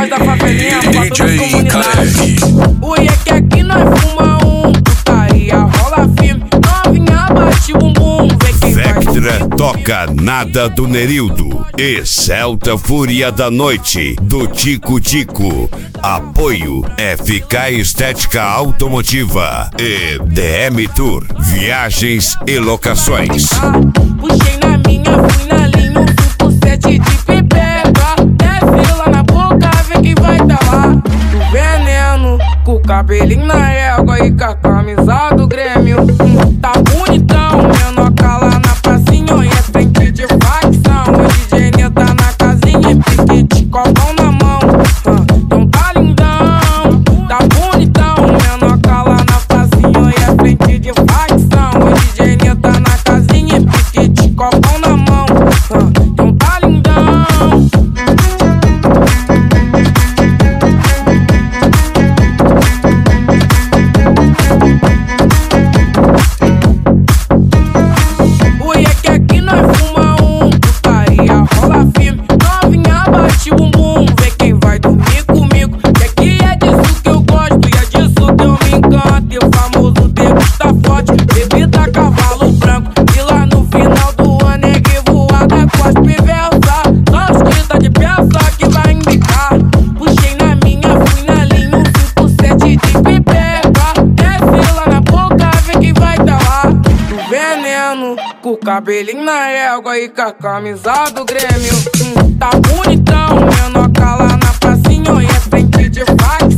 da favelinha, pra toda a comunidade. O IEC aqui nós fuma putaria, rola firme, novinha bate bumbum, vê quem Vectra toca Nada do Nerildo e Celta Fúria da Noite do Tico Tico. Apoio FK Estética Automotiva e DM Tour Viagens e Locações. Puxei na minha, fui na linha, fui pro 7 de pipeba. Desce lá na boca, vê quem vai tá lá. Do veneno, com o cabelinho na égua e com a camisa do Grêmio. Tá bonitão, menoca lá na pracinha e é frente de facção. O DJ Nil tá na casinha e pique de copão na mão. Então tá lindão, tá bonitão, menoca lá na pracinha e é frente de facção. O DJ Nil tá na casinha e pique de copão na mão. Então tá lindão. O IEC aqui nós fuma putaria, rola firme, novinha bate bumbum, vê quem vai dormir comigo. Que aqui é disso que eu gosto e é disso que eu me encanto. E o famoso degusta forte, bebida cavalo branco. E lá no final do ano é que voada com as piversas. Só os que tá de peça que vai embicar. Puxei na minha, fui na linha, fui pro 7 de pipeba. Desce lá na boca, vê quem vai tá lá. Do veneno, com o cabelinho na égua e com a camisa do Grêmio. Tá bonitão, menoca lá na pracinha e é frente de faca.